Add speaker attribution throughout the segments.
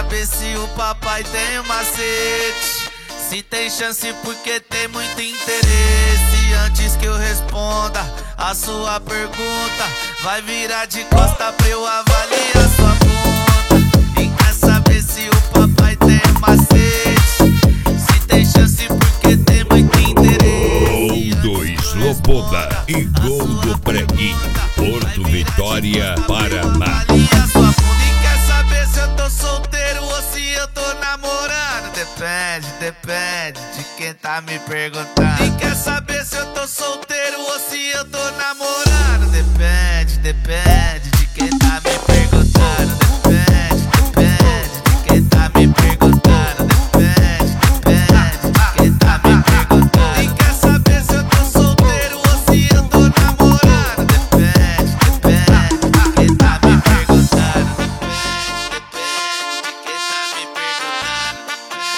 Speaker 1: saber se o papai tem macete, se tem chance porque tem muito interesse. Antes que eu responda a sua pergunta, vai virar de costa pra eu avaliar sua bunda. E quer saber se o papai tem macete, se tem chance porque tem muito interesse.
Speaker 2: Gol do Sloboda e gol do Preguinho, Porto Vitória, Paraná.
Speaker 1: Avalia sua bunda e quer saber se eu tô solteiro ou se eu tô namorando. Depende de quem tá me perguntando. E quer saber se eu tô solteiro ou se eu tô namorando. Depende de quem tá me perguntando. Depende de quem tá me perguntando. Depende de quem tá me perguntando. E quer saber se eu tô solteiro ou se eu tô namorando. Depende de quem tá me perguntando. Depende de quem tá me perguntando.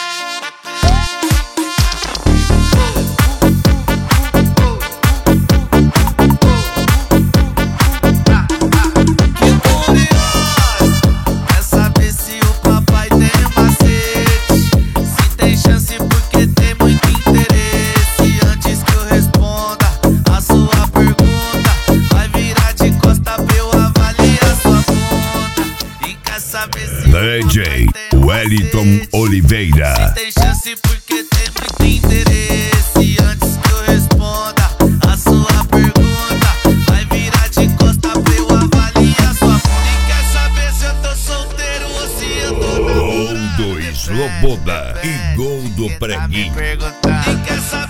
Speaker 1: Quer saber se o papai tem macete, se tem chance porque tem muito interesse. Antes que eu responda a sua pergunta, vai virar de costa pra eu avaliar sua bunda. E quer saber se
Speaker 2: DJ Wellington Oliveira.
Speaker 1: se tem chance porque tem muito interesse. Antes que eu responda a sua pergunta, vai virar de costa pra eu avaliar sua bunda. E quer saber se eu tô solteiro ou se eu tô
Speaker 2: Gol
Speaker 1: namorando.
Speaker 2: do Sloboda e gol do Preguinho.
Speaker 1: E quer saber